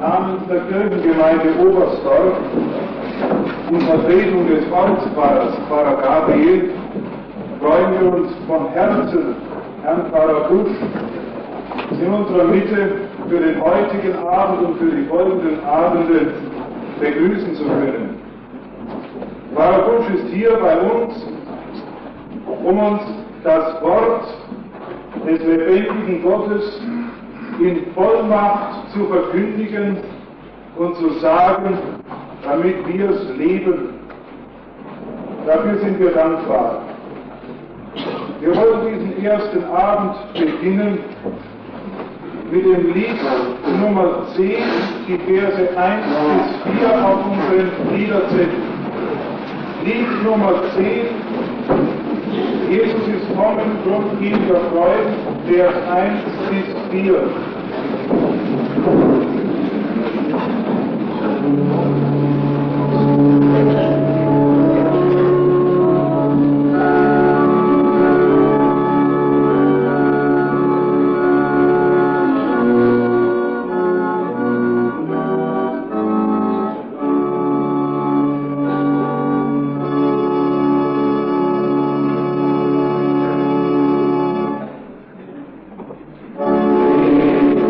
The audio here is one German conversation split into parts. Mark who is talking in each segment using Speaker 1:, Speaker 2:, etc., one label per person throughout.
Speaker 1: namens der Kirchengemeinde Oberstdorf in Vertretung des Ortspfarrers, Pfarrer Gabriel, freuen wir uns von Herzen, Herrn Pfarrer Busch, in unserer Mitte für den heutigen Abend und für die folgenden Abende begrüßen zu können. Pfarrer Busch ist hier bei uns, um uns das Wort des lebendigen Gottes in Vollmacht zu verkündigen und zu sagen, damit wir es leben. Dafür sind wir dankbar. Wir wollen diesen ersten Abend beginnen mit dem Lied Nummer 10, die Verse 1 bis 4 auf unseren Liederzettel. Lied Nummer 10, Jesus ist kommen, drum ihn wir freuen, Vers 1 bis 4.
Speaker 2: Amen.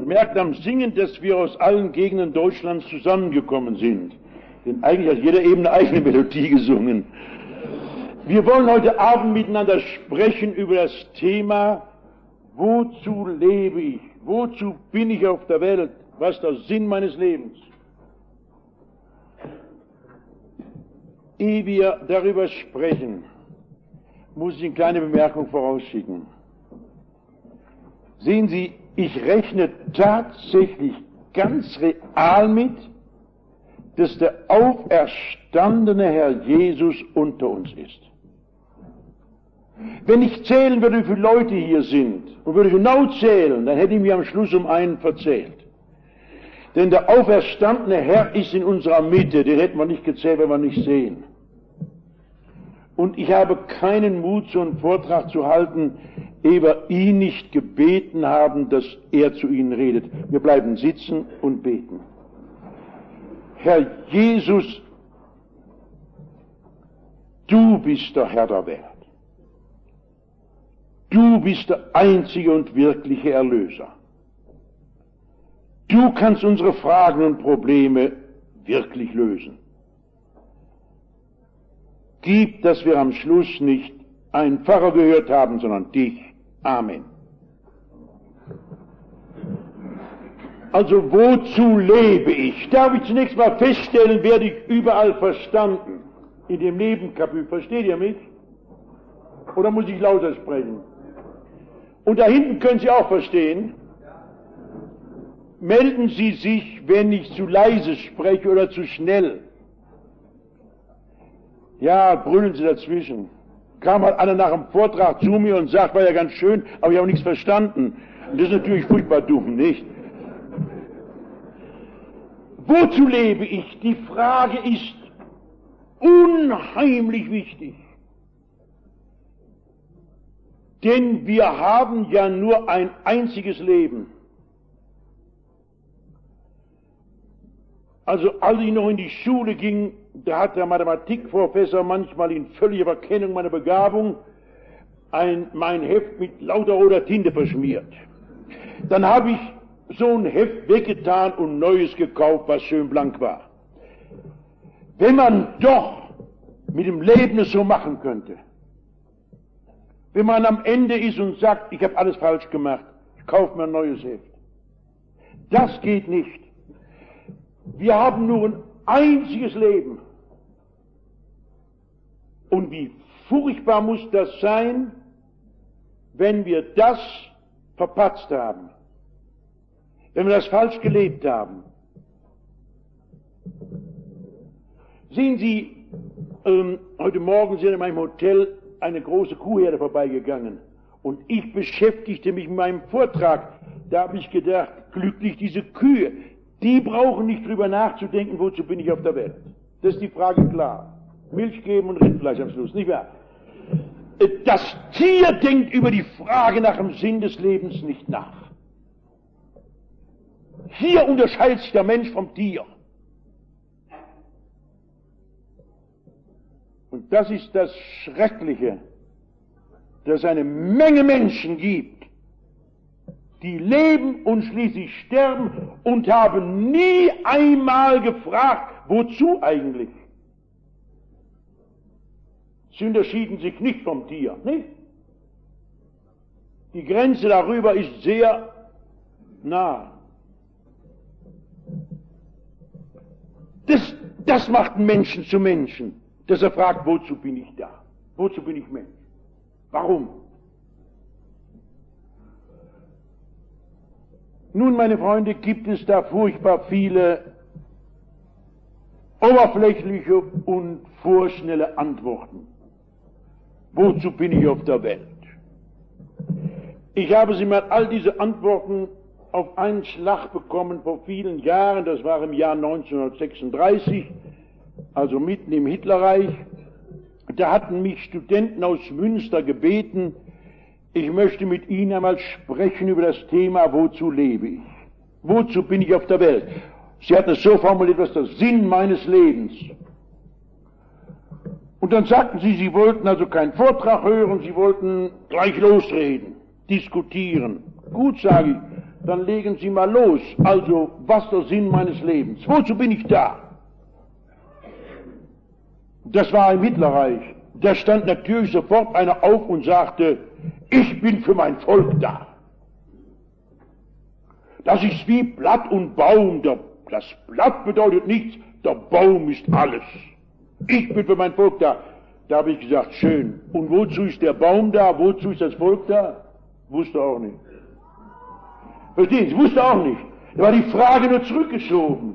Speaker 2: Man merkt am Singen, dass wir aus allen Gegenden Deutschlands zusammengekommen sind. Denn eigentlich hat jeder eben eine eigene Melodie gesungen. Wir wollen heute Abend miteinander sprechen über das Thema, wozu lebe ich? Wozu bin ich auf der Welt? Was ist der Sinn meines Lebens? Ehe wir darüber sprechen, muss ich eine kleine Bemerkung vorausschicken. Sehen Sie, ich rechne tatsächlich ganz real mit, dass der auferstandene Herr Jesus unter uns ist. Wenn ich zählen würde, wie viele Leute hier sind, und würde genau zählen, dann hätte ich mir am Schluss um einen verzählt. Denn der auferstandene Herr ist in unserer Mitte, den hätten wir nicht gezählt, wenn wir nicht sehen. Und ich habe keinen Mut, so einen Vortrag zu halten, ehe wir ihn nicht gebeten haben, dass er zu Ihnen redet. Wir bleiben sitzen und beten. Herr Jesus, du bist der Herr der Welt. Du bist der einzige und wirkliche Erlöser. Du kannst unsere Fragen und Probleme wirklich lösen. Gib, dass wir am Schluss nicht einen Pfarrer gehört haben, sondern dich. Amen. Also, wozu lebe ich? Darf ich zunächst mal feststellen, werde ich überall verstanden. In dem Nebenkapitel. Versteht ihr mich? Oder muss ich lauter sprechen? Und da hinten können Sie auch verstehen. Melden Sie sich, wenn ich zu leise spreche oder zu schnell. Ja, brüllen Sie dazwischen. Kam halt einer nach dem Vortrag zu mir und sagt, war ja ganz schön, aber ich habe nichts verstanden. Und das ist natürlich furchtbar dumm, nicht? Wozu lebe ich? Die Frage ist unheimlich wichtig. Denn wir haben ja nur ein einziges Leben. Also als ich noch in die Schule ging, da hat der Mathematikprofessor manchmal in völliger Verkennung meiner Begabung mein Heft mit lauter roter Tinte verschmiert. Dann habe ich so ein Heft weggetan und Neues gekauft, was schön blank war. Wenn man doch mit dem Leben es so machen könnte, wenn man am Ende ist und sagt, ich habe alles falsch gemacht, ich kaufe mir ein neues Heft. Das geht nicht. Wir haben nur ein einziges Leben. Und wie furchtbar muss das sein, wenn wir das verpatzt haben, wenn wir das falsch gelebt haben. Sehen Sie, heute Morgen sind in meinem Hotel eine große Kuhherde vorbeigegangen und ich beschäftigte mich mit meinem Vortrag. Da habe ich gedacht, glücklich diese Kühe, die brauchen nicht drüber nachzudenken, wozu bin ich auf der Welt. Das ist die Frage klar. Milch geben und Rindfleisch am Schluss, nicht wahr? Das Tier denkt über die Frage nach dem Sinn des Lebens nicht nach. Hier unterscheidet sich der Mensch vom Tier. Und das ist das Schreckliche, dass es eine Menge Menschen gibt, die leben und schließlich sterben und haben nie einmal gefragt, wozu eigentlich. Sie unterschieden sich nicht vom Tier, nicht? Die Grenze darüber ist sehr nah. Das macht einen Menschen zu Menschen, dass er fragt, wozu bin ich da? Wozu bin ich Mensch? Warum? Nun, meine Freunde, gibt es da furchtbar viele oberflächliche und vorschnelle Antworten. Wozu bin ich auf der Welt? Ich habe sie mal all diese Antworten auf einen Schlag bekommen vor vielen Jahren, das war im Jahr 1936, also mitten im Hitlerreich. Da hatten mich Studenten aus Münster gebeten, ich möchte mit Ihnen einmal sprechen über das Thema, wozu lebe ich? Wozu bin ich auf der Welt? Sie hatten es so formuliert, was der Sinn meines Lebens. Und dann sagten sie, sie wollten also keinen Vortrag hören, sie wollten gleich losreden, diskutieren. Gut, sage ich, dann legen Sie mal los. Also, was ist der Sinn meines Lebens? Wozu bin ich da? Das war im Hitlerreich. Da stand natürlich sofort einer auf und sagte, ich bin für mein Volk da. Das ist wie Blatt und Baum. Das Blatt bedeutet nichts, der Baum ist alles. Ich bin für mein Volk da. Da habe ich gesagt, schön. Und wozu ist der Baum da? Wozu ist das Volk da? Wusste auch nicht. Verstehen Sie? Wusste auch nicht. Da war die Frage nur zurückgeschoben.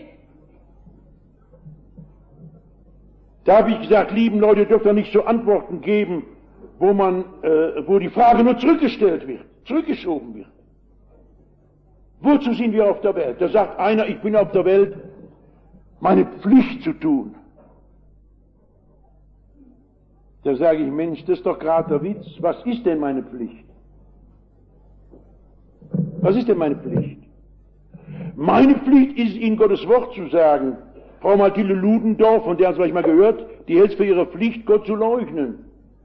Speaker 2: Da habe ich gesagt, lieben Leute, dürft ihr nicht so Antworten geben, wo die Frage nur zurückgestellt wird, zurückgeschoben wird. Wozu sind wir auf der Welt? Da sagt einer, ich bin auf der Welt, meine Pflicht zu tun. Da sage ich, Mensch, das ist doch gerade der Witz. Was ist denn meine Pflicht? Was ist denn meine Pflicht? Meine Pflicht ist, Ihnen Gottes Wort zu sagen. Frau Mathilde Ludendorff, von der haben Sie vielleicht mal gehört, die hält es für ihre Pflicht, Gott zu leugnen.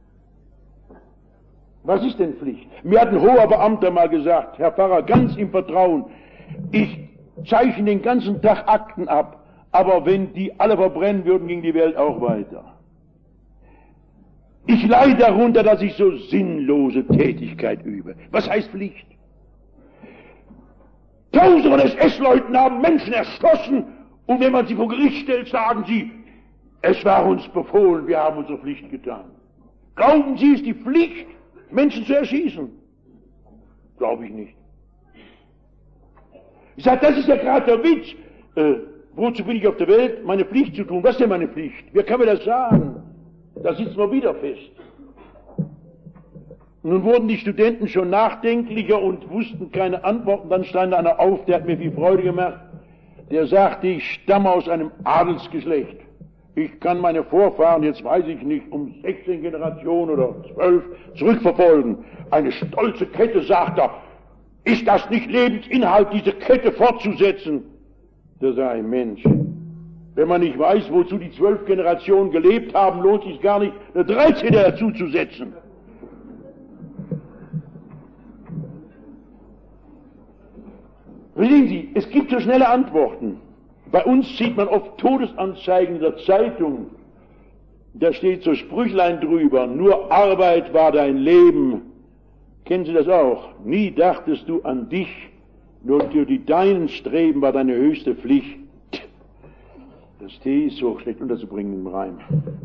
Speaker 2: Was ist denn Pflicht? Mir hat ein hoher Beamter mal gesagt, Herr Pfarrer, ganz im Vertrauen, ich zeichne den ganzen Tag Akten ab, aber wenn die alle verbrennen würden, ging die Welt auch weiter. Ich leide darunter, dass ich so sinnlose Tätigkeit übe. Was heißt Pflicht? Tausende von SS-Leuten haben Menschen erschossen, und wenn man sie vor Gericht stellt, sagen sie, es war uns befohlen, wir haben unsere Pflicht getan. Glauben Sie, es ist die Pflicht, Menschen zu erschießen? Glaube ich nicht. Ich sage, das ist ja gerade der Witz. Wozu bin ich auf der Welt? Meine Pflicht zu tun. Was ist denn meine Pflicht? Wer kann mir das sagen? Da sitzen wir wieder fest. Nun wurden die Studenten schon nachdenklicher und wussten keine Antworten. Dann stand einer auf, der hat mir viel Freude gemacht. Der sagte, ich stamme aus einem Adelsgeschlecht. Ich kann meine Vorfahren, jetzt weiß ich nicht, um 16 Generationen oder 12 zurückverfolgen. Eine stolze Kette, sagt er. Ist das nicht Lebensinhalt, diese Kette fortzusetzen? Da sage ich, Mensch, wenn man nicht weiß, wozu die 12 Generationen gelebt haben, lohnt es sich gar nicht, eine 13. dazuzusetzen. Sehen Sie, es gibt so schnelle Antworten. Bei uns sieht man oft Todesanzeigen in der Zeitung. Da steht so Sprüchlein drüber, nur Arbeit war dein Leben. Kennen Sie das auch? Nie dachtest du an dich, nur für die deinen Streben war deine höchste Pflicht. Das T ist so schlecht unterzubringen im Reim.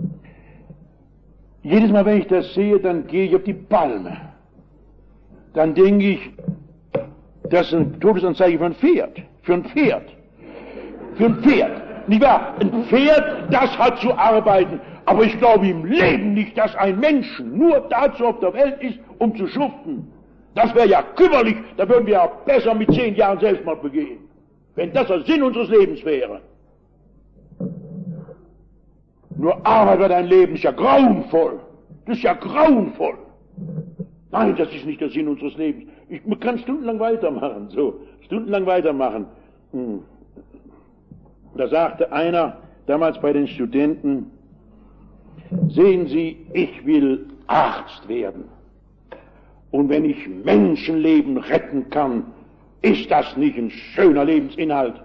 Speaker 2: Jedes Mal, wenn ich das sehe, dann gehe ich auf die Palme. Dann denke ich, das ist eine Todesanzeige für ein Pferd. Für ein Pferd. Für ein Pferd. Nicht wahr? Ein Pferd, das hat zu arbeiten. Aber ich glaube im Leben nicht, dass ein Mensch nur dazu auf der Welt ist, um zu schuften. Das wäre ja kümmerlich. Da würden wir ja besser mit 10 Jahren Selbstmord begehen. Wenn das der Sinn unseres Lebens wäre. Nur Arbeit war dein Leben, ist ja grauenvoll. Das ist ja grauenvoll. Nein, das ist nicht der Sinn unseres Lebens. Man kann stundenlang weitermachen, so. Stundenlang weitermachen. Da sagte einer, damals bei den Studenten, sehen Sie, ich will Arzt werden. Und wenn ich Menschenleben retten kann, ist das nicht ein schöner Lebensinhalt?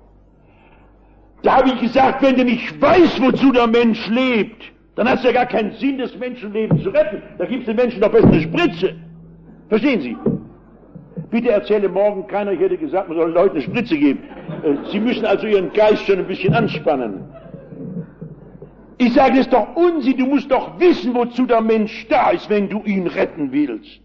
Speaker 2: Da habe ich gesagt, wenn du nicht weißt, wozu der Mensch lebt, dann hat es ja gar keinen Sinn, das Menschenleben zu retten. Da gibt es den Menschen doch besser eine Spritze. Verstehen Sie? Bitte erzähle morgen keiner, ich hätte gesagt, man soll den Leuten eine Spritze geben. Sie müssen also Ihren Geist schon ein bisschen anspannen. Ich sage, das ist doch Unsinn, du musst doch wissen, wozu der Mensch da ist, wenn du ihn retten willst.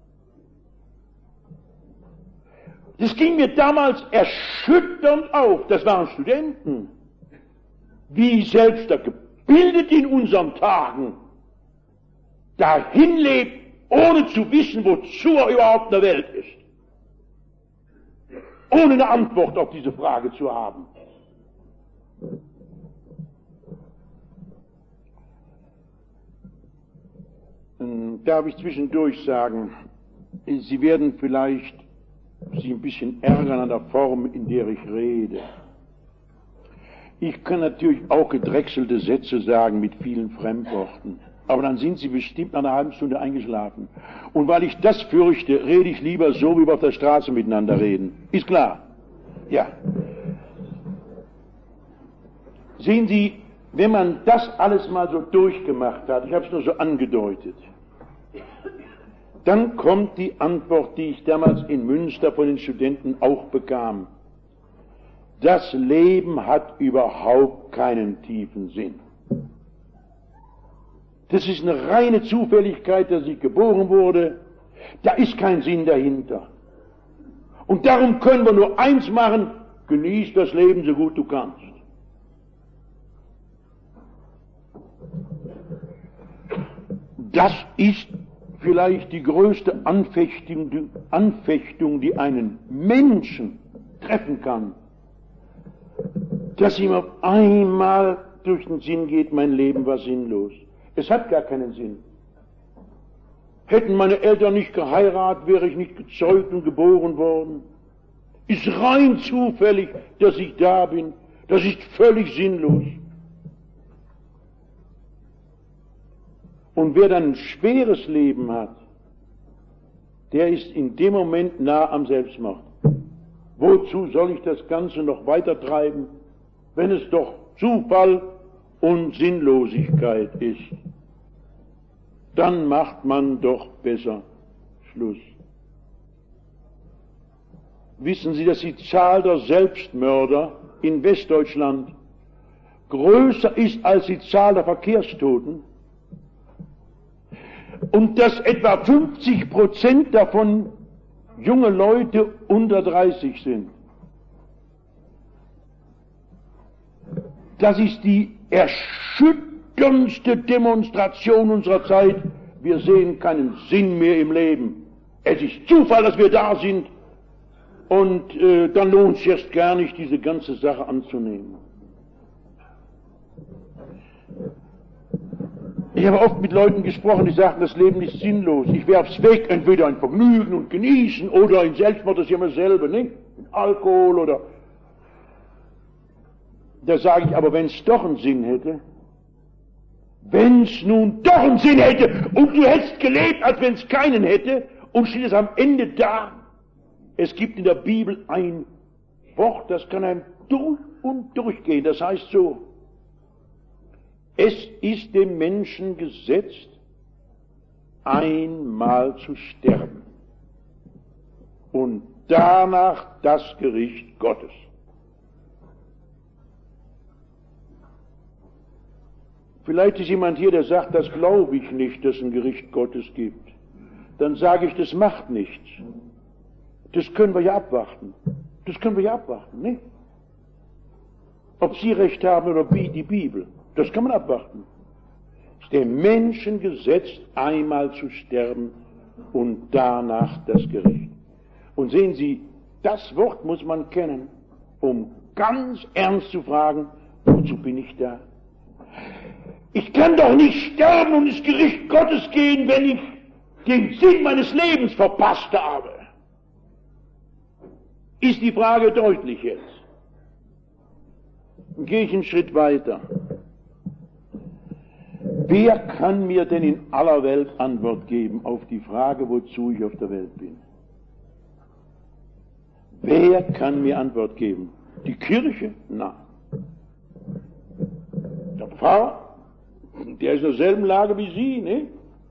Speaker 2: Das ging mir damals erschütternd auf, das waren Studenten, wie selbst der Gebildet in unseren Tagen dahin lebt, ohne zu wissen, wozu er überhaupt in der Welt ist. Ohne eine Antwort auf diese Frage zu haben. Darf ich zwischendurch sagen, Sie werden vielleicht sich ein bisschen ärgern an der Form, in der ich rede. Ich kann natürlich auch gedrechselte Sätze sagen mit vielen Fremdworten. Aber dann sind Sie bestimmt nach einer halben Stunde eingeschlafen. Und weil ich das fürchte, rede ich lieber so, wie wir auf der Straße miteinander reden. Ist klar? Ja. Sehen Sie, wenn man das alles mal so durchgemacht hat, ich habe es nur so angedeutet, dann kommt die Antwort, die ich damals in Münster von den Studenten auch bekam. Das Leben hat überhaupt keinen tiefen Sinn. Das ist eine reine Zufälligkeit, dass ich geboren wurde. Da ist kein Sinn dahinter. Und darum können wir nur eins machen: genieß das Leben so gut du kannst. Das ist vielleicht die größte Anfechtung, die einen Menschen treffen kann, dass ihm auf einmal durch den Sinn geht, mein Leben war sinnlos. Es hat gar keinen Sinn. Hätten meine Eltern nicht geheiratet, wäre ich nicht gezeugt und geboren worden. Ist rein zufällig, dass ich da bin. Das ist völlig sinnlos. Und wer dann ein schweres Leben hat, der ist in dem Moment nah am Selbstmord. Wozu soll ich das Ganze noch weiter treiben, wenn es doch Zufall und Sinnlosigkeit ist? Dann macht man doch besser Schluss. Wissen Sie, dass die Zahl der Selbstmörder in Westdeutschland größer ist als die Zahl der Verkehrstoten? Und dass etwa 50% davon junge Leute unter 30 sind. Das ist die erschütterndste Demonstration unserer Zeit. Wir sehen keinen Sinn mehr im Leben. Es ist Zufall, dass wir da sind. Und dann lohnt es sich erst gar nicht, diese ganze Sache anzunehmen. Ich habe oft mit Leuten gesprochen, die sagten, das Leben ist sinnlos. Ich werf's weg, entweder in Vergnügen und Genießen oder in Selbstmord, das ist ja immer dasselbe, nicht? In Alkohol oder... Da sage ich, aber wenn es doch einen Sinn hätte, wenn es nun doch einen Sinn hätte und du hättest gelebt, als wenn es keinen hätte, und steht es am Ende da. Es gibt in der Bibel ein Wort, das kann einem durch und durchgehen. Das heißt so: Es ist dem Menschen gesetzt, einmal zu sterben und danach das Gericht Gottes. Vielleicht ist jemand hier, der sagt, das glaube ich nicht, dass es ein Gericht Gottes gibt. Dann sage ich, das macht nichts. Das können wir ja abwarten. Das können wir ja abwarten, nicht? Ob Sie recht haben oder die Bibel, das kann man abwarten. Es ist dem Menschen gesetzt, einmal zu sterben und danach das Gericht. Und sehen Sie, das Wort muss man kennen, um ganz ernst zu fragen, wozu bin ich da? Ich kann doch nicht sterben und ins Gericht Gottes gehen, wenn ich den Sinn meines Lebens verpasst habe. Ist die Frage deutlich jetzt? Dann gehe ich einen Schritt weiter. Wer kann mir denn in aller Welt Antwort geben auf die Frage, wozu ich auf der Welt bin? Wer kann mir Antwort geben? Die Kirche? Nein. Der Pfarrer? Der ist in derselben Lage wie Sie, ne?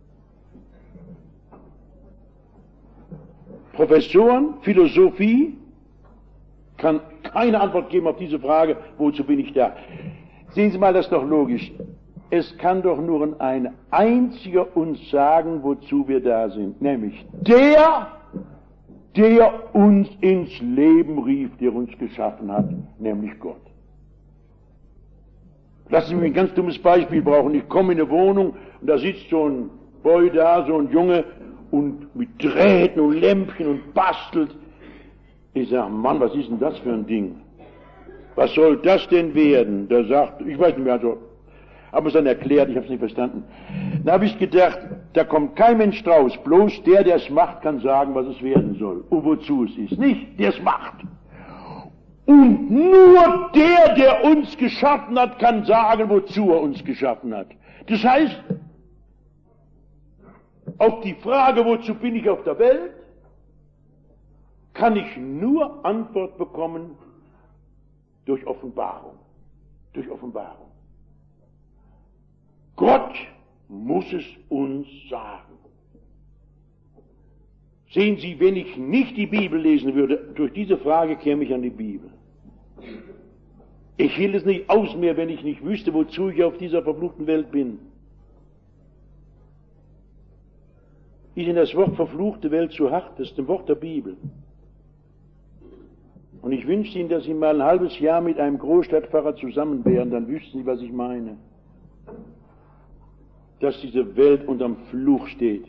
Speaker 2: Professoren, Philosophie, kann keine Antwort geben auf diese Frage, wozu bin ich da? Sehen Sie mal, das ist doch logisch. Es kann doch nur ein einziger uns sagen, wozu wir da sind, nämlich der uns ins Leben rief, der uns geschaffen hat, nämlich Gott. Lassen Sie mich ein ganz dummes Beispiel brauchen. Ich komme in eine Wohnung und da sitzt so ein Boy da, so ein Junge, und mit Drähten und Lämpchen und bastelt. Ich sage, Mann, was ist denn das für ein Ding? Was soll das denn werden? Der sagt, ich weiß nicht mehr, also, habe es dann erklärt, ich habe es nicht verstanden. Da habe ich gedacht, da kommt kein Mensch draus, bloß der es macht, kann sagen, was es werden soll und wozu es ist. Nicht der es macht. Und nur der uns geschaffen hat, kann sagen, wozu er uns geschaffen hat. Das heißt, Auf die Frage, wozu bin ich auf der Welt, kann ich nur Antwort bekommen durch Offenbarung. Durch Offenbarung. Gott muss es uns sagen. Sehen Sie, wenn ich nicht die Bibel lesen würde, durch diese Frage käme ich an die Bibel. Ich hielt es nicht aus mehr, wenn ich nicht wüsste, wozu ich auf dieser verfluchten Welt bin. Ist Ihnen das Wort verfluchte Welt zu hart? Das ist ein Wort der Bibel. Und ich wünschte Ihnen, dass Sie mal ein halbes Jahr mit einem Großstadtpfarrer zusammen wären, dann wüssten Sie, was ich meine. Dass diese Welt unterm Fluch steht.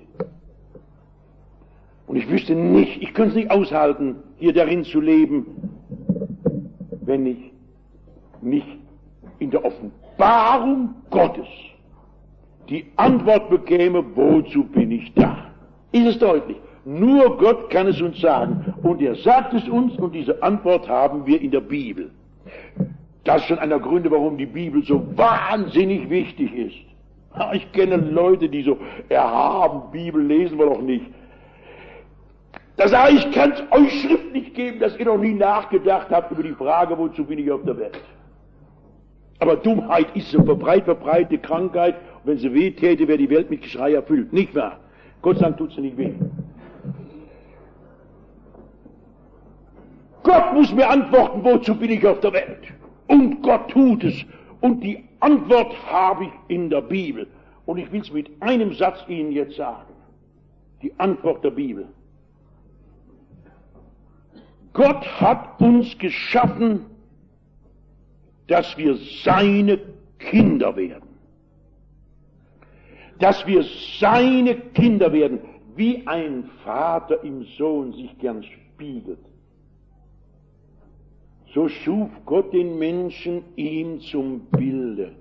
Speaker 2: Und ich wüsste nicht, ich könnte es nicht aushalten, hier darin zu leben, wenn ich nicht in der Offenbarung Gottes die Antwort bekäme, wozu bin ich da? Ist es deutlich? Nur Gott kann es uns sagen. Und er sagt es uns, und diese Antwort haben wir in der Bibel. Das ist schon einer der Gründe, warum die Bibel so wahnsinnig wichtig ist. Ich kenne Leute, die so erhaben Bibel lesen wir doch nicht. Da sage ich, kann es euch schriftlich geben, dass ihr noch nie nachgedacht habt über die Frage, wozu bin ich auf der Welt. Aber Dummheit ist so verbreitete Krankheit, und wenn sie weh täte, wäre die Welt mit Geschrei erfüllt. Nicht wahr? Gott sei Dank tut sie nicht weh. Gott muss mir antworten, wozu bin ich auf der Welt? Und Gott tut es. Und die Antwort habe ich in der Bibel. Und ich will es mit einem Satz Ihnen jetzt sagen. Die Antwort der Bibel. Gott hat uns geschaffen, dass wir seine Kinder werden. Dass wir seine Kinder werden, wie ein Vater im Sohn sich gern spiegelt. So schuf Gott den Menschen ihm zum Bilde.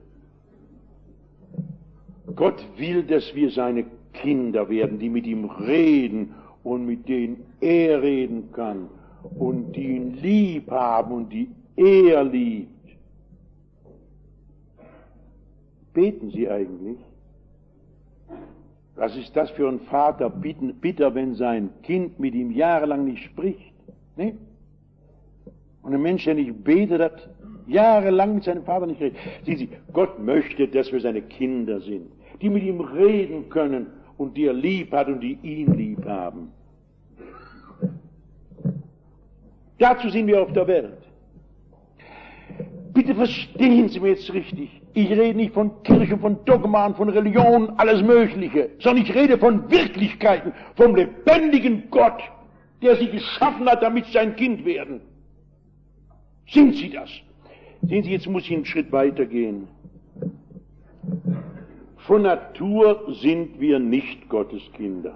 Speaker 2: Gott will, dass wir seine Kinder werden, die mit ihm reden und mit denen er reden kann und die ihn lieb haben und die er liebt. Beten Sie eigentlich? Was ist das für ein Vater bitter, wenn sein Kind mit ihm jahrelang nicht spricht? Ne? Und ein Mensch, der nicht betet, hat jahrelang mit seinem Vater nicht geredet. Sehen Sie, Gott möchte, dass wir seine Kinder sind, die mit ihm reden können und die er lieb hat und die ihn lieb haben. Dazu sind wir auf der Welt. Bitte verstehen Sie mir jetzt richtig. Ich rede nicht von Kirche, von Dogmen, von Religion, alles Mögliche, sondern ich rede von Wirklichkeiten, vom lebendigen Gott, der Sie geschaffen hat, damit Sie sein Kind werden. Sind Sie das? Sehen Sie, jetzt muss ich einen Schritt weitergehen. Von Natur sind wir nicht Gottes Kinder.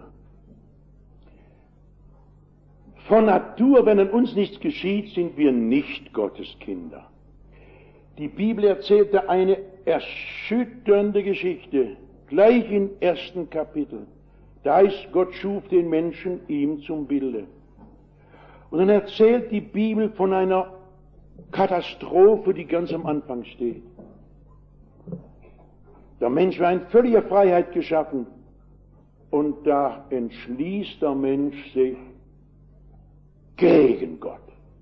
Speaker 2: Von Natur, wenn an uns nichts geschieht, sind wir nicht Gottes Kinder. Die Bibel erzählte eine erschütternde Geschichte, gleich im 1. Kapitel. Da heißt, Gott schuf den Menschen ihm zum Bilde. Und dann erzählt die Bibel von einer Katastrophe, die ganz am Anfang steht. Der Mensch war in völliger Freiheit geschaffen und da entschließt der Mensch sich gegen Gott.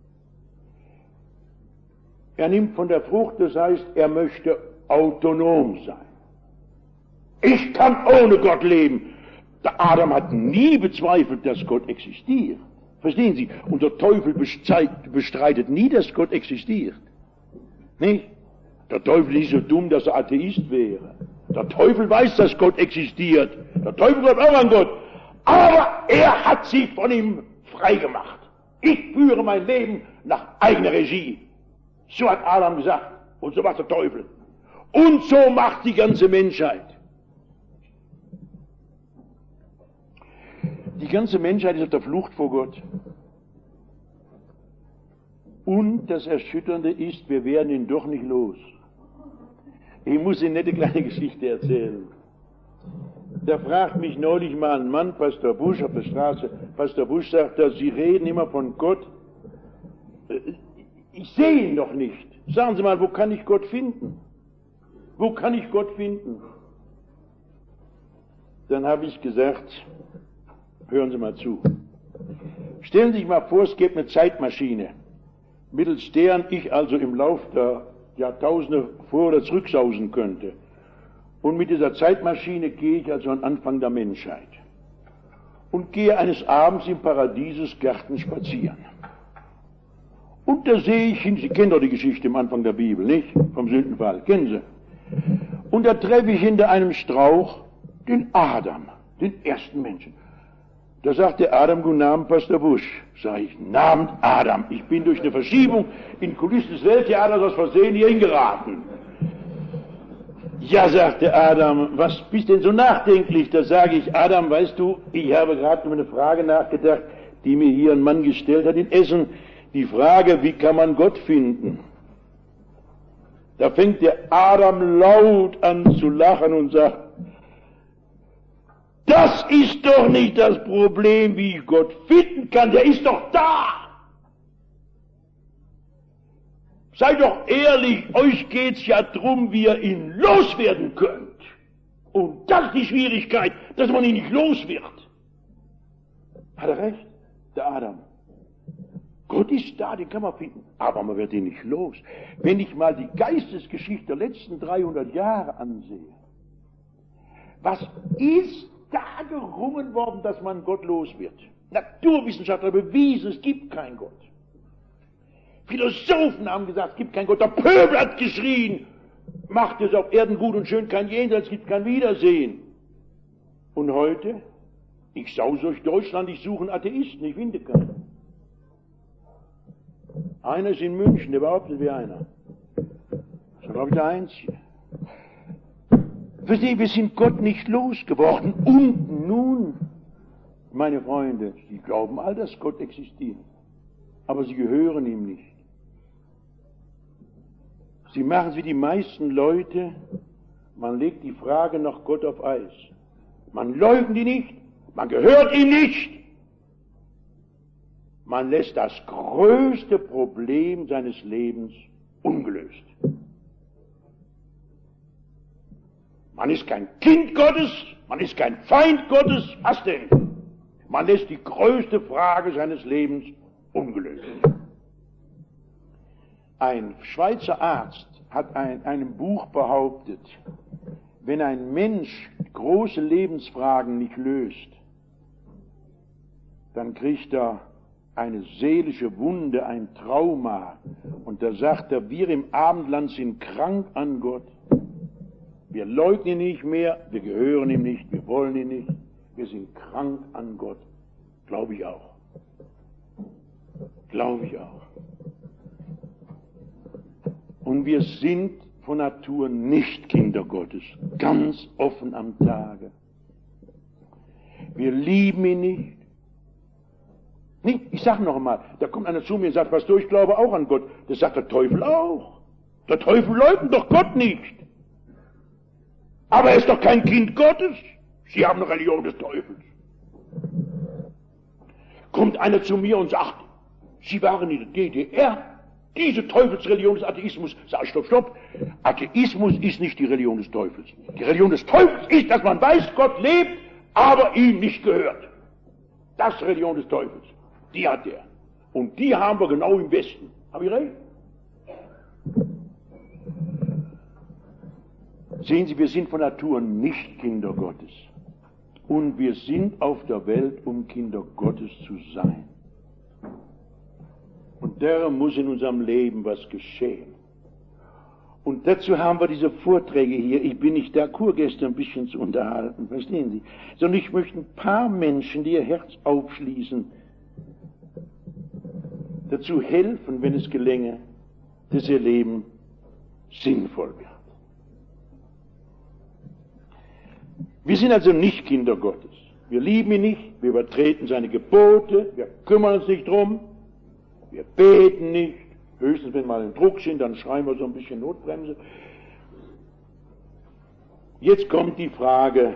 Speaker 2: Er nimmt von der Frucht, das heißt, er möchte autonom sein. Ich kann ohne Gott leben. Der Adam hat nie bezweifelt, dass Gott existiert. Verstehen Sie? Und der Teufel bestreitet nie, dass Gott existiert. Nicht? Der Teufel ist so dumm, dass er Atheist wäre. Der Teufel weiß, dass Gott existiert. Der Teufel glaubt auch an Gott. Aber er hat sich von ihm freigemacht. Ich führe mein Leben nach eigener Regie. So hat Adam gesagt. Und so macht der Teufel. Und so macht die ganze Menschheit. Die ganze Menschheit ist auf der Flucht vor Gott. Und das Erschütternde ist, wir werden ihn doch nicht los. Ich muss Ihnen eine nette kleine Geschichte erzählen. Da fragt mich neulich mal ein Mann, Pastor Busch, auf der Straße. Pastor Busch sagt, Sie reden immer von Gott. Ich sehe ihn doch nicht. Sagen Sie mal, wo kann ich Gott finden? Wo kann ich Gott finden? dann habe ich gesagt, hören Sie mal zu. Stellen Sie sich mal vor, es gäbe eine Zeitmaschine, mittels deren ich also im Lauf der Jahrtausende vor- oder zurücksausen könnte. Und mit dieser Zeitmaschine gehe ich also an Anfang der Menschheit und gehe eines Abends im Paradiesesgarten spazieren. Und da sehe ich hin, Sie kennen doch die Geschichte am Anfang der Bibel, nicht? Vom Sündenfall, kennen Sie? Und da treffe ich hinter einem Strauch den Adam, den ersten Menschen. Da sagt der Adam, guten Abend, Pastor Busch. Sag ich, guten Abend, Adam. Ich bin durch eine Verschiebung in Kulissen des Welttheaters aus Versehen hier hingeraten. Ja, sagt der Adam, was bist denn so nachdenklich? Da sage ich, Adam, weißt du, ich habe gerade über eine Frage nachgedacht, die mir hier ein Mann gestellt hat in Essen. Die Frage, wie kann man Gott finden? Da fängt der Adam laut an zu lachen und sagt, das ist doch nicht das Problem, wie ich Gott finden kann, der ist doch da. Seid doch ehrlich, euch geht's ja drum, wie ihr ihn loswerden könnt. Und das ist die Schwierigkeit, dass man ihn nicht los wird. Hat er recht, der Adam. Gott ist da, den kann man finden, aber man wird ihn nicht los. Wenn ich mal die Geistesgeschichte der letzten 300 Jahre ansehe, was ist da gerungen worden, dass man Gott los wird? Naturwissenschaftler bewiesen, es gibt keinen Gott. Philosophen haben gesagt, es gibt keinen Gott. Der Pöbel hat geschrien, macht es auf Erden gut und schön, kein Jenseits, es gibt kein Wiedersehen. Und heute, ich sause durch Deutschland, ich suche einen Atheisten, ich finde keinen. Einer ist in München, der behauptet wie einer. Das ist, glaube ich, der Einzige. Verstehen, wir sind Gott nicht losgeworden. Und nun, meine Freunde, Sie glauben all, dass Gott existiert. Aber Sie gehören ihm nicht. Sie machen es wie die meisten Leute, man legt die Frage nach Gott auf Eis. Man leugnet ihn nicht, man gehört ihm nicht. Man lässt das größte Problem seines Lebens ungelöst. Man ist kein Kind Gottes, man ist kein Feind Gottes, was denn? Man lässt die größte Frage seines Lebens ungelöst. Ein Schweizer Arzt hat in einem Buch behauptet, wenn ein Mensch große Lebensfragen nicht löst, dann kriegt er eine seelische Wunde, ein Trauma. Und da sagt er, wir im Abendland sind krank an Gott. Wir leugnen ihn nicht mehr, wir gehören ihm nicht, wir wollen ihn nicht. Wir sind krank an Gott. Glaube ich auch. Glaube ich auch. Und wir sind von Natur nicht Kinder Gottes, ganz offen am Tage. Wir lieben ihn nicht. Nee, ich sage noch einmal, da kommt einer zu mir und sagt, Pastor, ich glaube auch an Gott. Das sagt der Teufel auch. Der Teufel leugnet doch Gott nicht. Aber er ist doch kein Kind Gottes. Sie haben eine Religion des Teufels. Kommt einer zu mir und sagt, Sie waren in der DDR, diese Teufelsreligion des Atheismus. Sag ich, stopp. Atheismus ist nicht die Religion des Teufels. Die Religion des Teufels ist, dass man weiß, Gott lebt, aber ihm nicht gehört. Das ist die Religion des Teufels. Die hat er. Und die haben wir genau im Westen. Hab ich recht? Sehen Sie, wir sind von Natur nicht Kinder Gottes. Und wir sind auf der Welt, um Kinder Gottes zu sein. Und darum muss in unserem Leben was geschehen. Und dazu haben wir diese Vorträge hier. Ich bin nicht da, Kurgäste ein bisschen zu unterhalten, verstehen Sie? Sondern ich möchte ein paar Menschen, die ihr Herz aufschließen, dazu helfen, wenn es gelänge, dass ihr Leben sinnvoll wird. Wir sind also nicht Kinder Gottes. Wir lieben ihn nicht, wir übertreten seine Gebote, wir kümmern uns nicht drum, wir beten nicht, höchstens wenn wir mal in Druck sind, dann schreien wir so ein bisschen Notbremse. Jetzt kommt die Frage,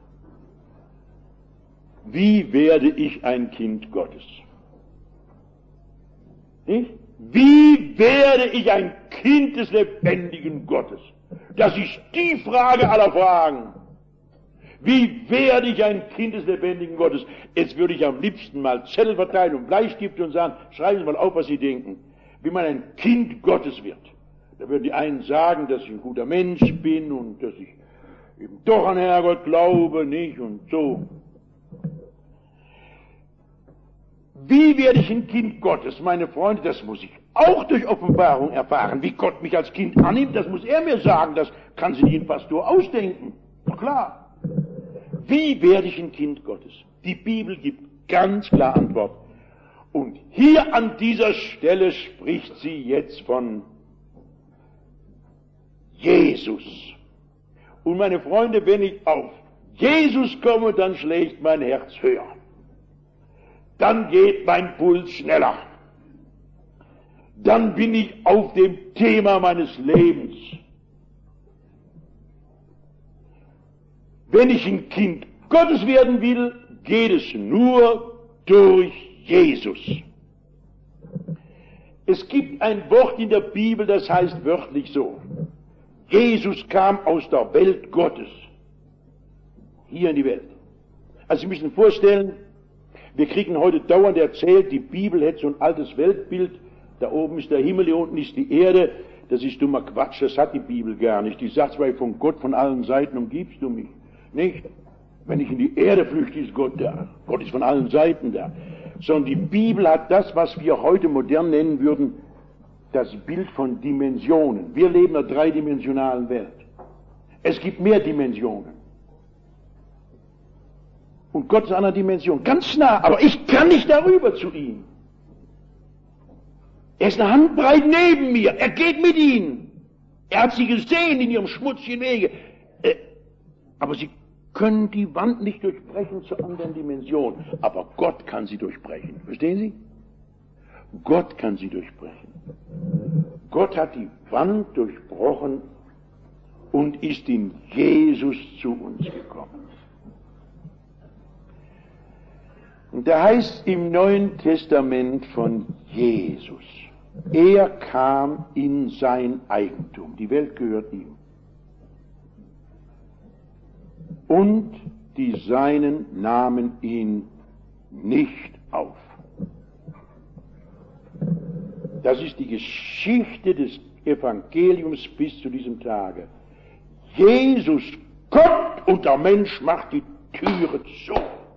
Speaker 2: wie werde ich ein Kind Gottes? Nicht? Wie werde ich ein Kind des lebendigen Gottes? Das ist die Frage aller Fragen. Wie werde ich ein Kind des lebendigen Gottes? Jetzt würde ich am liebsten mal Zettel verteilen und Bleistifte und sagen, schreiben Sie mal auf, was Sie denken. Wie man ein Kind Gottes wird. Da würden die einen sagen, dass ich ein guter Mensch bin und dass ich eben doch an Herrgott glaube, nicht? Und so. Wie werde ich ein Kind Gottes? Meine Freunde, das muss ich auch durch Offenbarung erfahren. Wie Gott mich als Kind annimmt, das muss er mir sagen. Das kann sich nicht ein Pastor ausdenken. Doch klar. Wie werde ich ein Kind Gottes? Die Bibel gibt ganz klar Antwort. Und hier an dieser Stelle spricht sie jetzt von Jesus. Und meine Freunde, wenn ich auf Jesus komme, dann schlägt mein Herz höher. Dann geht mein Puls schneller. Dann bin ich auf dem Thema meines Lebens. Wenn ich ein Kind Gottes werden will, geht es nur durch Jesus. Es gibt ein Wort in der Bibel, das heißt wörtlich so: Jesus kam aus der Welt Gottes hier in die Welt. Also Sie müssen vorstellen, wir kriegen heute dauernd erzählt, die Bibel hätte so ein altes Weltbild, da oben ist der Himmel, hier unten ist die Erde. Das ist dummer Quatsch, das hat die Bibel gar nicht. Die sagt zwar, von Gott von allen Seiten umgibst du mich. Nicht? Wenn ich in die Erde flüchte, ist Gott da. Gott ist von allen Seiten da. Sondern die Bibel hat das, was wir heute modern nennen würden, das Bild von Dimensionen. Wir leben in einer dreidimensionalen Welt. Es gibt mehr Dimensionen. Und Gott ist in einer Dimension. Ganz nah, aber ich kann nicht darüber zu ihm. Er ist eine Handbreit neben mir. Er geht mit ihnen. Er hat sie gesehen in ihrem schmutzigen Wege. Aber sie können die Wand nicht durchbrechen zur anderen Dimension. Aber Gott kann sie durchbrechen. Verstehen Sie? Gott kann sie durchbrechen. Gott hat die Wand durchbrochen und ist in Jesus zu uns gekommen. Und da heißt im Neuen Testament von Jesus: Er kam in sein Eigentum. Die Welt gehört ihm. Und die Seinen nahmen ihn nicht auf. Das ist die Geschichte des Evangeliums bis zu diesem Tage. Jesus kommt und der Mensch macht die Türe zu.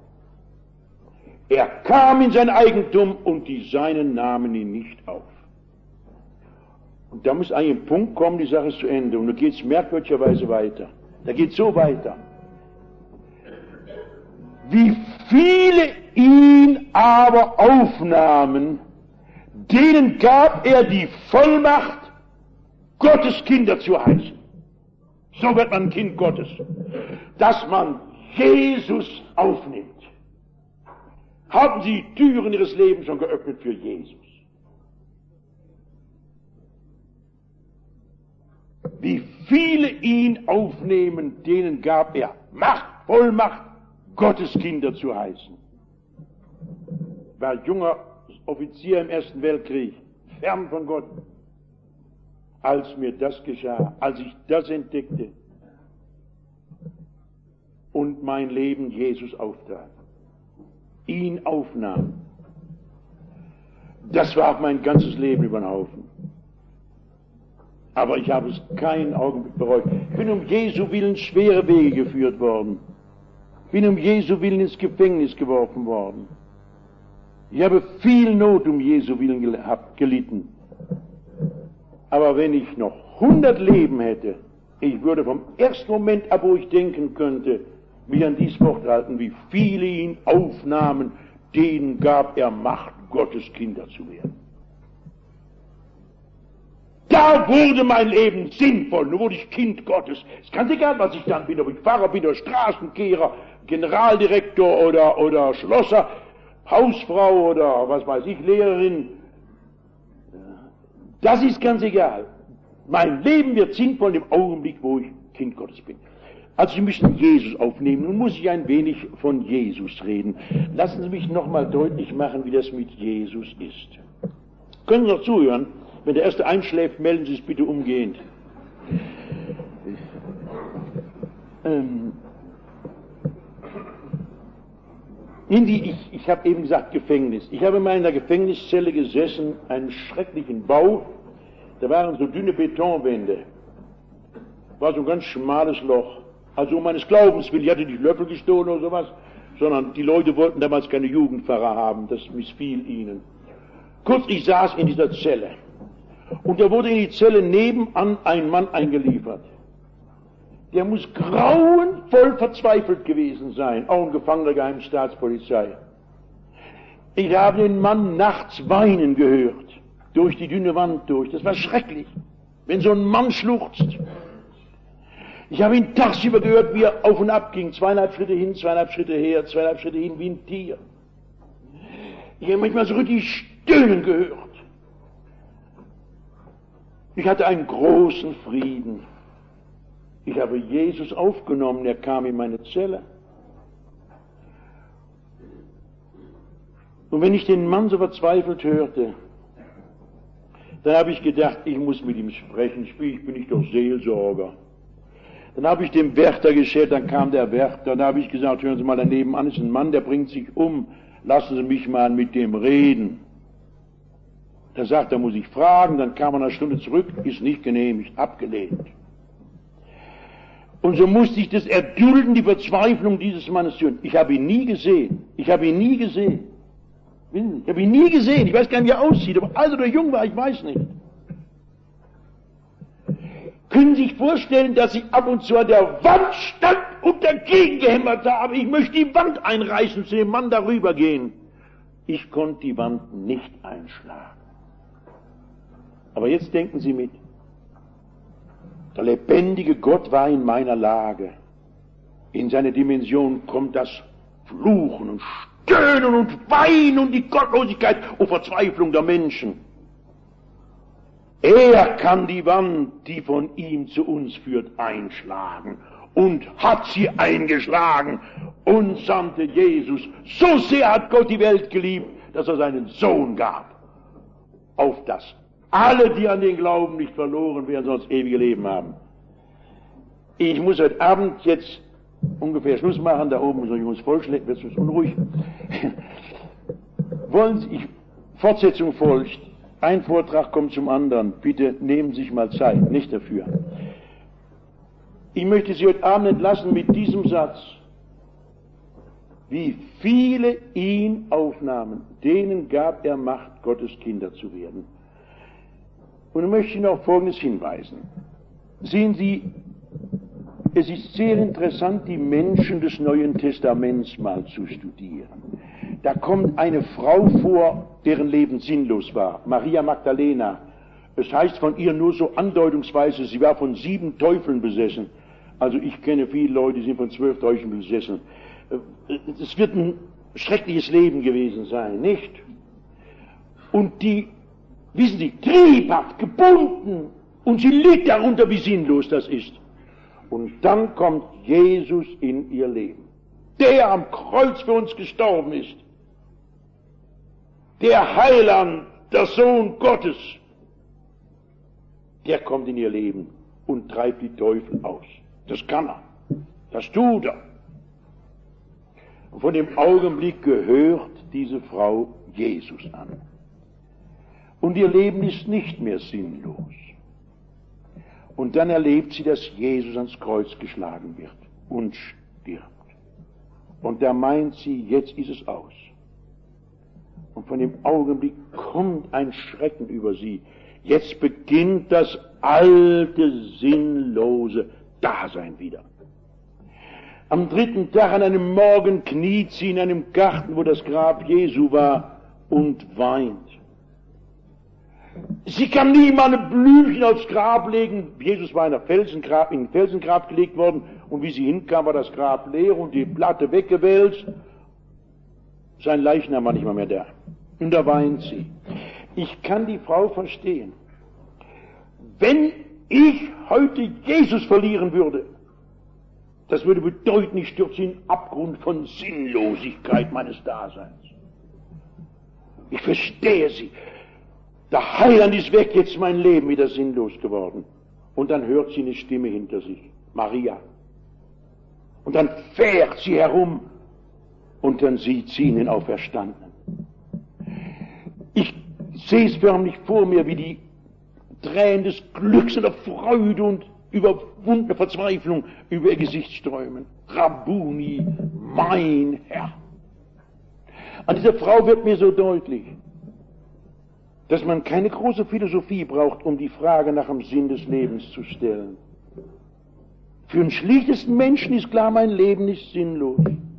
Speaker 2: Er kam in sein Eigentum und die Seinen nahmen ihn nicht auf. Und da muss eigentlich ein Punkt kommen, die Sache ist zu Ende. Und da geht es merkwürdigerweise weiter. Da geht es so weiter. Wie viele ihn aber aufnahmen, denen gab er die Vollmacht, Gottes Kinder zu heißen. So wird man ein Kind Gottes. Dass man Jesus aufnimmt. Haben Sie die Türen Ihres Lebens schon geöffnet für Jesus? Wie viele ihn aufnehmen, denen gab er Macht, Vollmacht, Gottes Kinder zu heißen. Ich war junger Offizier im Ersten Weltkrieg, fern von Gott. Als mir das geschah, als ich das entdeckte und mein Leben Jesus auftrat, ihn aufnahm, das war mein ganzes Leben über den Haufen. Aber ich habe es keinen Augenblick bereut. Ich bin um Jesu Willen schwere Wege geführt worden. Bin um Jesu Willen ins Gefängnis geworfen worden. Ich habe viel Not um Jesu Willen gelitten. Aber wenn ich noch 100 Leben hätte, ich würde vom ersten Moment ab, wo ich denken könnte, mich an dieses Wort halten: wie viele ihn aufnahmen, denen gab er Macht, Gottes Kinder zu werden. Da wurde mein Leben sinnvoll, nun wurde ich Kind Gottes. Es ist ganz egal, was ich dann bin, ob ich Pfarrer bin oder Straßenkehrer, Generaldirektor oder Schlosser, Hausfrau oder was weiß ich, Lehrerin. Das ist ganz egal. Mein Leben wird sinnvoll im Augenblick, wo ich Kind Gottes bin. Also Sie müssen Jesus aufnehmen. Nun muss ich ein wenig von Jesus reden. Lassen Sie mich nochmal deutlich machen, wie das mit Jesus ist. Können Sie noch zuhören? Wenn der Erste einschläft, melden Sie es bitte umgehend. Ich habe eben gesagt Gefängnis. Ich habe mal in der Gefängniszelle gesessen, einen schrecklichen Bau. Da waren so dünne Betonwände. War so ein ganz schmales Loch. Also um meines Glaubens willen, ich hatte nicht Löffel gestohlen oder sowas, sondern die Leute wollten damals keine Jugendpfarrer haben, das missfiel ihnen. Kurz, ich saß in dieser Zelle. Und da wurde in die Zelle nebenan ein Mann eingeliefert. Der muss grauenvoll verzweifelt gewesen sein, auch ein Gefangener der Geheimen Staatspolizei. Ich habe den Mann nachts weinen gehört, durch die dünne Wand durch. Das war schrecklich, wenn so ein Mann schluchzt. Ich habe ihn tagsüber gehört, wie er auf und ab ging, 2,5 Schritte hin, 2,5 Schritte her, 2,5 Schritte hin, wie ein Tier. Ich habe manchmal so richtig stöhnen gehört. Ich hatte einen großen Frieden. Ich habe Jesus aufgenommen, er kam in meine Zelle. Und wenn ich den Mann so verzweifelt hörte, dann habe ich gedacht, ich muss mit ihm sprechen, ich bin nicht doch Seelsorger. Dann habe ich dem Wärter geschält, dann kam der Wärter, dann habe ich gesagt, hören Sie mal, da nebenan ist ein Mann, der bringt sich um, lassen Sie mich mal mit dem reden. Der sagt, da muss ich fragen, dann kam er eine Stunde zurück, ist nicht genehmigt, abgelehnt. Und so musste ich das erdulden, die Verzweiflung dieses Mannes hören. Ich habe ihn nie gesehen. Ich habe ihn nie gesehen. Ich habe ihn nie gesehen. Ich weiß gar nicht, wie er aussieht, ob er alt oder jung war, ich weiß nicht. Können Sie sich vorstellen, dass ich ab und zu an der Wand stand und dagegen gehämmert habe? Ich möchte die Wand einreißen, zu dem Mann darüber gehen. Ich konnte die Wand nicht einschlagen. Aber jetzt denken Sie mit. Der lebendige Gott war in meiner Lage. In seine Dimension kommt das Fluchen und Stöhnen und Weinen und die Gottlosigkeit und Verzweiflung der Menschen. Er kann die Wand, die von ihm zu uns führt, einschlagen und hat sie eingeschlagen und sandte Jesus. So sehr hat Gott die Welt geliebt, dass er seinen Sohn gab, auf das alle, die an den Glauben nicht verloren werden, sonst ewige Leben haben. Ich muss heute Abend jetzt ungefähr Schluss machen, da oben so ein junges Volk schlägt, wird es unruhig. Wollen Sie, Fortsetzung folgt, ein Vortrag kommt zum anderen, bitte nehmen Sie sich mal Zeit, nicht dafür. Ich möchte Sie heute Abend entlassen mit diesem Satz. Wie viele ihn aufnahmen, denen gab er Macht, Gottes Kinder zu werden. Und ich möchte Ihnen auf Folgendes hinweisen. Sehen Sie, es ist sehr interessant, die Menschen des Neuen Testaments mal zu studieren. Da kommt eine Frau vor, deren Leben sinnlos war, Maria Magdalena. Es heißt von ihr nur so andeutungsweise, sie war von 7 Teufeln besessen. Also ich kenne viele Leute, die sind von 12 Teufeln besessen. Es wird ein schreckliches Leben gewesen sein, nicht? Und die, wissen Sie, triebhaft, gebunden, und sie litt darunter, wie sinnlos das ist. Und dann kommt Jesus in ihr Leben, der am Kreuz für uns gestorben ist, der Heiland, der Sohn Gottes, der kommt in ihr Leben und treibt die Teufel aus. Das kann er, das tut er. Und von dem Augenblick gehört diese Frau Jesus an. Und ihr Leben ist nicht mehr sinnlos. Und dann erlebt sie, dass Jesus ans Kreuz geschlagen wird und stirbt. Und da meint sie, jetzt ist es aus. Und von dem Augenblick kommt ein Schrecken über sie. Jetzt beginnt das alte, sinnlose Dasein wieder. Am 3. Tag an einem Morgen kniet sie in einem Garten, wo das Grab Jesu war, und weint. Sie kann niemand ein Blümchen aufs Grab legen. Jesus war in ein Felsengrab gelegt worden, und wie sie hinkam, war das Grab leer und die Platte weggewälzt. Sein Leichnam war nicht mal mehr da. Und da weint sie. Ich kann die Frau verstehen. Wenn ich heute Jesus verlieren würde, das würde bedeuten, ich stürze in den Abgrund von Sinnlosigkeit meines Daseins. Ich verstehe sie. Der Heiland ist weg, jetzt ist mein Leben wieder sinnlos geworden. Und dann hört sie eine Stimme hinter sich, Maria. Und dann fährt sie herum Und dann sieht sie ihn, den Auferstandenen. Ich sehe es förmlich vor mir, wie die Tränen des Glücks und der Freude und überwundene Verzweiflung über ihr Gesicht strömen. Rabbuni, mein Herr. An dieser Frau wird mir so deutlich, dass man keine große Philosophie braucht, um die Frage nach dem Sinn des Lebens zu stellen. Für den schlichtesten Menschen ist klar, mein Leben ist sinnlos.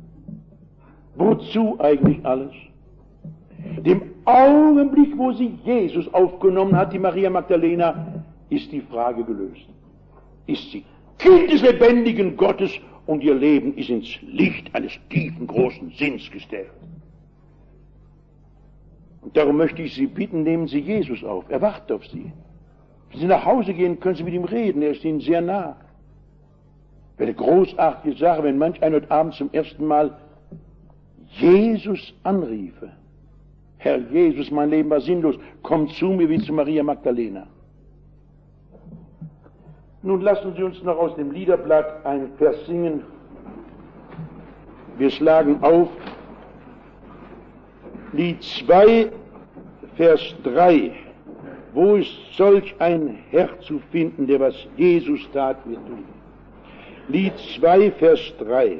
Speaker 2: Wozu eigentlich alles? Dem Augenblick, wo sie Jesus aufgenommen hat, die Maria Magdalena, ist die Frage gelöst. Ist sie Kind des lebendigen Gottes und ihr Leben ist ins Licht eines tiefen, großen Sinns gestellt. Und darum möchte ich Sie bitten, nehmen Sie Jesus auf. Er wartet auf Sie. Wenn Sie nach Hause gehen, können Sie mit ihm reden. Er ist Ihnen sehr nah. Wäre eine großartige Sache, wenn manch einer heute Abend zum ersten Mal Jesus anriefe. Herr Jesus, mein Leben war sinnlos. Komm zu mir wie zu Maria Magdalena. Nun lassen Sie uns noch aus dem Liederblatt einen Vers singen. Wir schlagen auf Lied 2, Vers 3. Wo ist solch ein Herr zu finden, der was Jesus tat, wir tun? Lied 2, Vers 3.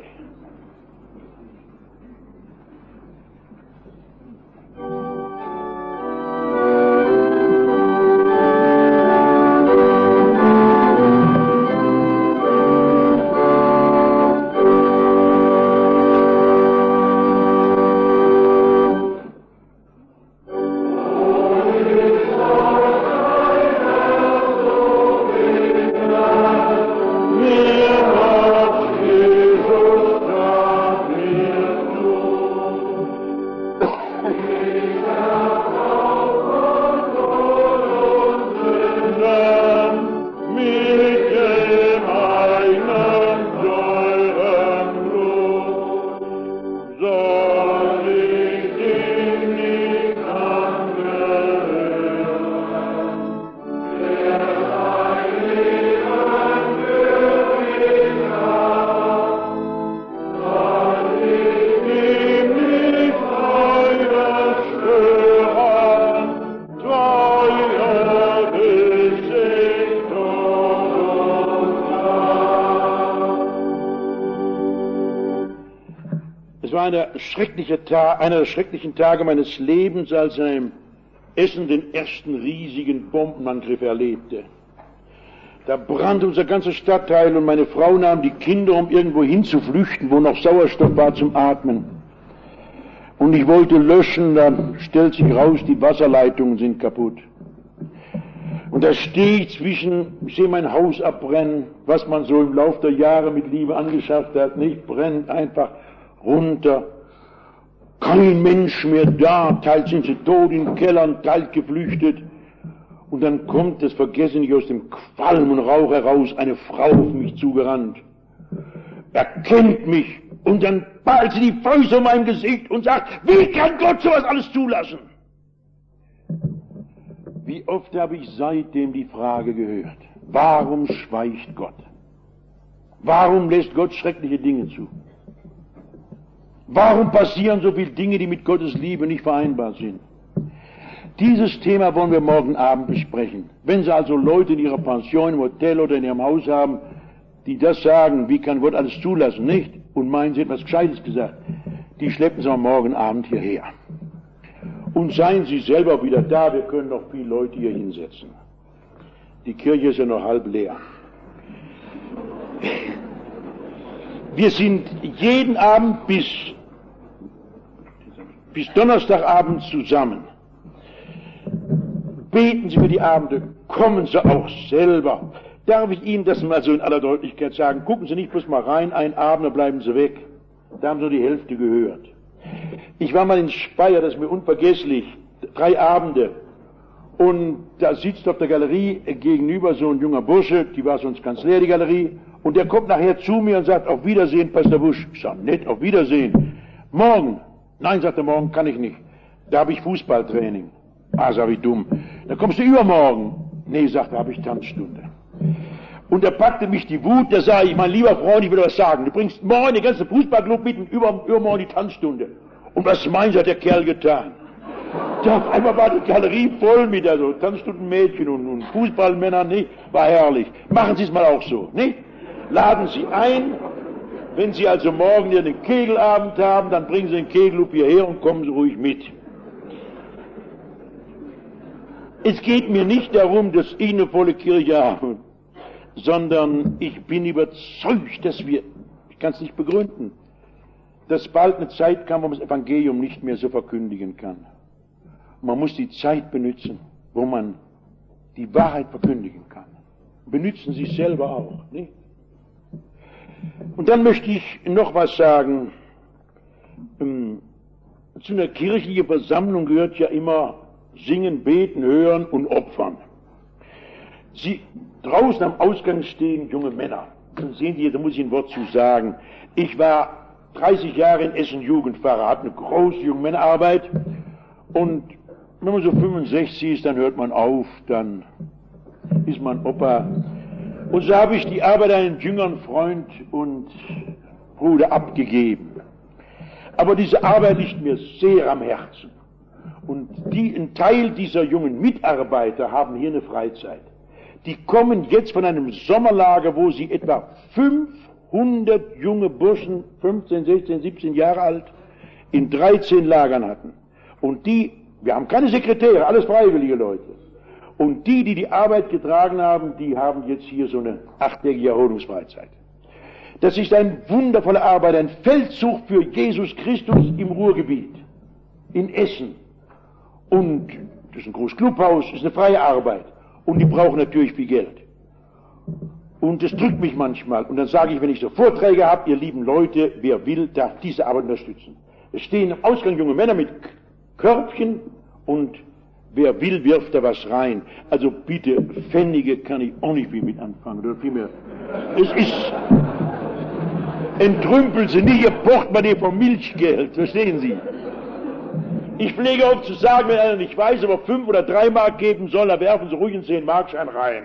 Speaker 2: Einer der schrecklichen Tage meines Lebens, als ich in einem Essen den ersten riesigen Bombenangriff erlebte. Da brannte unser ganzer Stadtteil und meine Frau nahm die Kinder, um irgendwo hinzuflüchten, wo noch Sauerstoff war zum Atmen. Und ich wollte löschen, dann stellt sich raus, die Wasserleitungen sind kaputt. Und da stehe ich ich sehe mein Haus abbrennen, was man so im Laufe der Jahre mit Liebe angeschafft hat, nicht brennt einfach runter. Kein Mensch mehr da, teils sind sie tot in Kellern, teils geflüchtet. Und dann kommt, das vergesse ich, aus dem Qualm und Rauch heraus eine Frau auf mich zugerannt. Erkennt mich und dann ballt sie die Fäuste um mein Gesicht und sagt, wie kann Gott sowas alles zulassen? Wie oft habe ich seitdem die Frage gehört, warum schweigt Gott? Warum lässt Gott schreckliche Dinge zu? Warum passieren so viele Dinge, die mit Gottes Liebe nicht vereinbar sind? Dieses Thema wollen wir morgen Abend besprechen. Wenn Sie also Leute in Ihrer Pension, im Hotel oder in Ihrem Haus haben, die das sagen, wie kann Gott alles zulassen, nicht? Und meinen, Sie etwas Gescheites gesagt, die schleppen Sie am morgen Abend hierher. Und seien Sie selber wieder da, wir können noch viele Leute hier hinsetzen. Die Kirche ist ja noch halb leer. Wir sind jeden Abend bis Donnerstagabend zusammen. Beten Sie für die Abende, kommen Sie auch selber. Darf ich Ihnen das mal so in aller Deutlichkeit sagen? Gucken Sie nicht bloß mal rein, einen Abend, dann bleiben Sie weg. Da haben Sie die Hälfte gehört. Ich war mal in Speyer, das ist mir unvergesslich, 3 Abende. Und da sitzt auf der Galerie gegenüber so ein junger Bursche, die war sonst ganz leer, die Galerie. Und der kommt nachher zu mir und sagt, auf Wiedersehen, Pastor Busch. Ich sage, nett, auf Wiedersehen. Morgen. Nein, sagt er, morgen kann ich nicht. Da habe ich Fußballtraining. Ah, sag ich dumm. Dann kommst du übermorgen. Nee, sagt er, habe ich Tanzstunde. Und da packte mich die Wut, da sage ich, mein lieber Freund, ich will was sagen, du bringst morgen den ganzen Fußballclub mit und übermorgen die Tanzstunde. Und was meinst du, hat der Kerl getan? Da auf einmal war die Galerie voll mit also Tanzstundenmädchen und Fußballmännern, nicht? War herrlich. Machen Sie es mal auch so, nicht? Laden Sie ein, wenn Sie also morgen einen Kegelabend haben, dann bringen Sie den Kegelclub hierher und kommen Sie ruhig mit. Es geht mir nicht darum, dass ich eine volle Kirche habe, sondern ich bin überzeugt, dass wir, ich kann es nicht begründen, dass bald eine Zeit kam, wo man das Evangelium nicht mehr so verkündigen kann. Man muss die Zeit benutzen, wo man die Wahrheit verkündigen kann. Benutzen Sie es selber auch, nicht? Und dann möchte ich noch was sagen. Zu einer kirchlichen Versammlung gehört ja immer Singen, Beten, Hören und Opfern. Sie draußen am Ausgang stehen junge Männer. Dann sehen Sie, da muss ich ein Wort zu sagen. Ich war 30 Jahre in Essen Jugendpfarrer, hatte eine große Jungmännerarbeit und wenn man so 65 ist, dann hört man auf, dann ist man Opa. Und so habe ich die Arbeit einem jüngeren Freund und Bruder abgegeben. Aber diese Arbeit liegt mir sehr am Herzen. Und ein Teil dieser jungen Mitarbeiter haben hier eine Freizeit. Die kommen jetzt von einem Sommerlager, wo sie etwa 500 junge Burschen, 15, 16, 17 Jahre alt, in 13 Lagern hatten. Und wir haben keine Sekretäre, alles freiwillige Leute. Und die Arbeit getragen haben, die haben jetzt hier so eine 8-tägige Erholungsfreizeit. Das ist eine wundervolle Arbeit, ein Feldzug für Jesus Christus im Ruhrgebiet, in Essen. Und das ist ein großes Clubhaus, das ist eine freie Arbeit. Und die brauchen natürlich viel Geld. Und das drückt mich manchmal. Und dann sage ich, wenn ich so Vorträge habe, ihr lieben Leute, wer will, darf diese Arbeit unterstützen. Es stehen am Ausgang junge Männer mit Körbchen und wer will, wirft da was rein. Also bitte, Pfennige kann ich auch nicht viel mit anfangen. Oder vielmehr, es ist, entrümpeln Sie nicht, Ihr Portemonnaie vom Milchgeld, verstehen Sie? Ich pflege oft zu sagen, wenn einer nicht weiß, ob er 5 oder 3 Mark geben soll, dann werfen Sie ruhig einen 10-Markschein rein.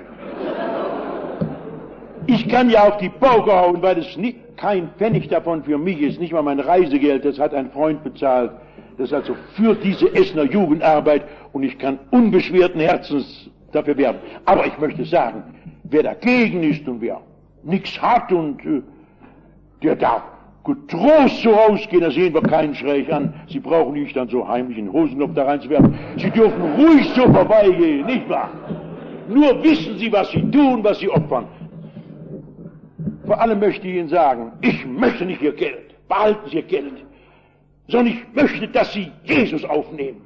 Speaker 2: Ich kann ja auf die Pauke hauen, weil es kein Pfennig davon für mich ist, nicht mal mein Reisegeld, das hat ein Freund bezahlt. Das ist also für diese Essener Jugendarbeit und ich kann unbeschwerten Herzens dafür werben. Aber ich möchte sagen, wer dagegen ist und wer nichts hat und der darf getrost so rausgehen, da sehen wir keinen schräg an. Sie brauchen nicht dann so heimlich einen Hosenknopf da reinzuwerfen. Sie dürfen ruhig so vorbeigehen, nicht wahr? Nur wissen Sie, was Sie tun, was Sie opfern. Vor allem möchte ich Ihnen sagen, ich möchte nicht Ihr Geld, behalten Sie Ihr Geld, sondern ich möchte, dass Sie Jesus aufnehmen.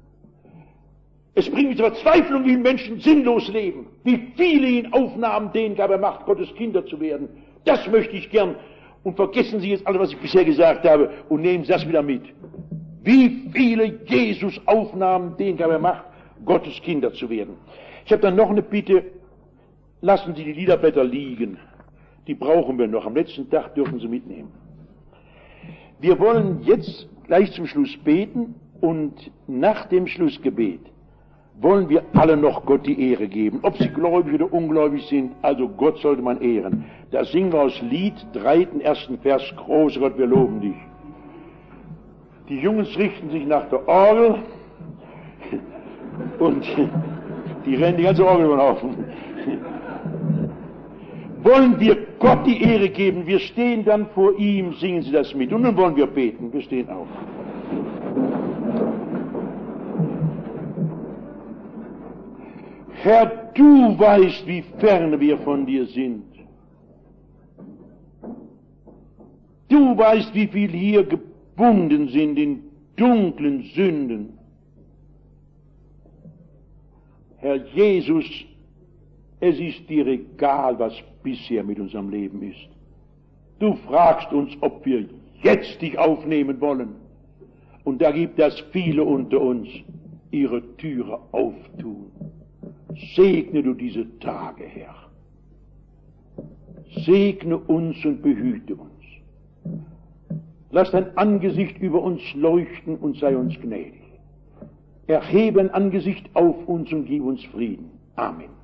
Speaker 2: Es bringt mich zur Verzweiflung, wie Menschen sinnlos leben, wie viele ihn aufnahmen, denen gab er Macht, Gottes Kinder zu werden. Das möchte ich gern. Und vergessen Sie jetzt alles, was ich bisher gesagt habe, und nehmen Sie das wieder mit. Wie viele Jesus aufnahmen, denen gab er Macht, Gottes Kinder zu werden. Ich habe dann noch eine Bitte, lassen Sie die Liederblätter liegen. Die brauchen wir noch. Am letzten Tag dürfen Sie mitnehmen. Wir wollen jetzt gleich zum Schluss beten und nach dem Schlussgebet wollen wir alle noch Gott die Ehre geben, ob sie gläubig oder ungläubig sind, also Gott sollte man ehren. Da singen wir aus Lied 3. 1. Vers, großer Gott, wir loben dich. Die Jungs richten sich nach der Orgel und die rennen die ganze Orgel über den Haufen. Wollen wir Gott die Ehre geben, wir stehen dann vor ihm, singen Sie das mit. Und nun wollen wir beten, wir stehen auf. Herr, du weißt, wie ferne wir von dir sind. Du weißt, wie viel hier gebunden sind in dunklen Sünden. Herr Jesus, es ist dir egal, was bisher mit unserem Leben ist. Du fragst uns, ob wir jetzt dich aufnehmen wollen. Und da gibt es viele unter uns, ihre Türe auftun. Segne du diese Tage, Herr. Segne uns und behüte uns. Lass dein Angesicht über uns leuchten und sei uns gnädig. Erhebe ein Angesicht auf uns und gib uns Frieden. Amen.